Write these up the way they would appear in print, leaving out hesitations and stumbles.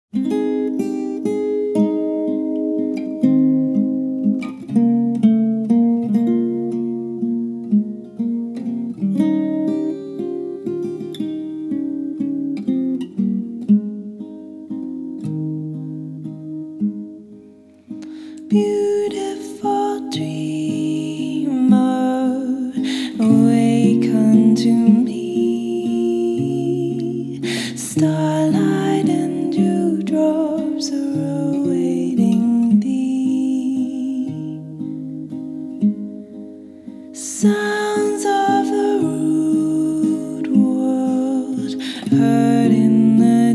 Beautiful dreamer, awaken to me. Starlight and dewdrops are awaiting thee. Sounds of the rude world heard in the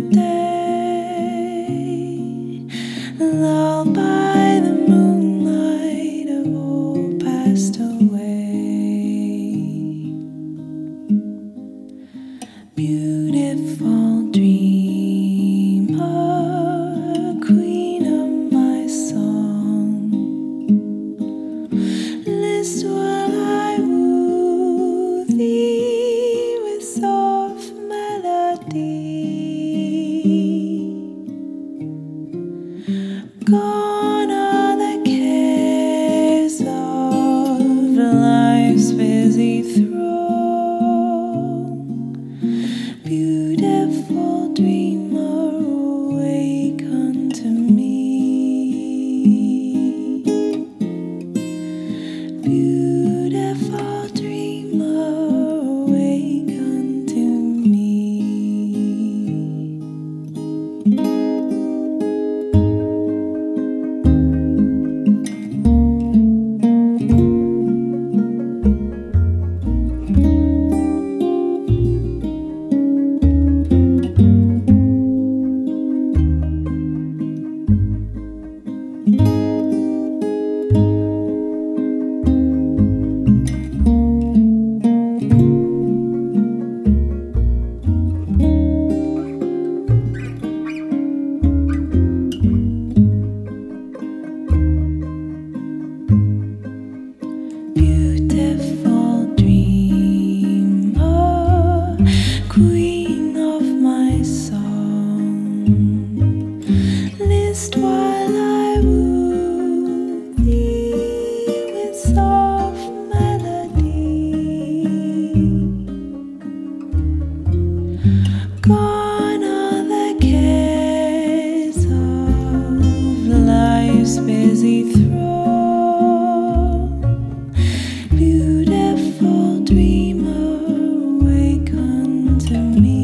day, lulled by the moonlight of all passed away. Beautiful dreamer, queen of my song, list while I woo thee with soft melody. Gone are the cares of life's busy throng. Beautiful dreamer, awaken to me. Beautiful dreamer, awaken to me. Beautiful dreamer, queen of my song, list while I woo thee with soft melody. Gone are the cares of life's busy throng. Beautiful dreamer, awaken to me.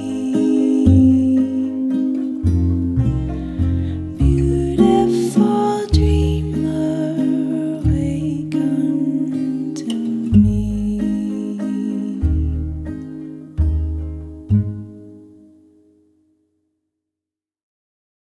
Beautiful dreamer, awaken to me.